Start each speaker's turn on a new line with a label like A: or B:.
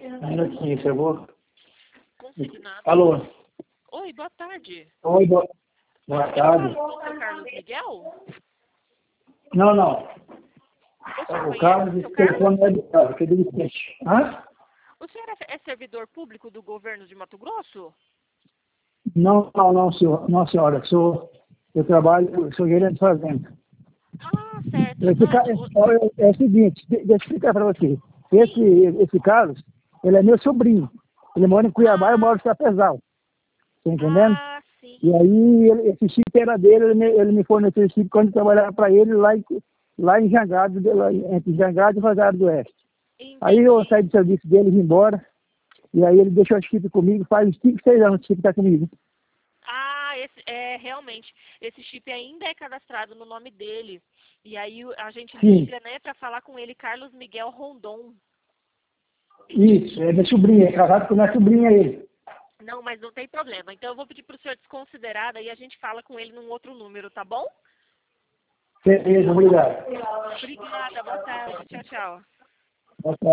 A: Um minutinho, eu vou...
B: Consignado.
A: Alô?
B: Oi, boa tarde.
A: Oi, boa tarde.
B: Com o seu Carlos Miguel?
A: Não.
B: O senhor
A: O
B: conhece
A: Carlos,
B: o
A: esse
B: seu Carlos?
A: telefone é do Carlos, que é do Vicente. Hã?
B: O senhor é servidor público do governo de Mato Grosso?
A: Não, senhor. Não, senhora. Eu trabalho, sou gerente de fazenda.
B: Ah, certo.
A: Esse,
B: Não,
A: é o seguinte, deixa eu explicar para você. Esse Carlos, ele é meu sobrinho. Ele mora em Cuiabá e eu moro em Sapezal. Tá entendendo?
B: sim.
A: E aí, esse chip era dele, ele me forneceu esse chip quando eu trabalhava para ele lá em Jangada, entre Jangada e Rosário do Oeste.
B: Entendi.
A: Aí eu saí do serviço dele e vim embora. E aí ele deixou o chip comigo, faz 5, 6 anos que o chip está comigo.
B: Realmente, esse chip ainda é cadastrado no nome dele. E aí a gente
A: Sim.
B: liga, né, para falar com ele, Carlos Miguel Rondon.
A: Isso, é minha sobrinha, é casado com minha sobrinha ele.
B: Não, mas não tem problema. Então eu vou pedir para o senhor desconsiderar, daí a gente fala com ele num outro número, tá bom?
A: Beleza, obrigado.
B: Obrigada, boa tarde. Tchau, tchau.
A: Boa tarde.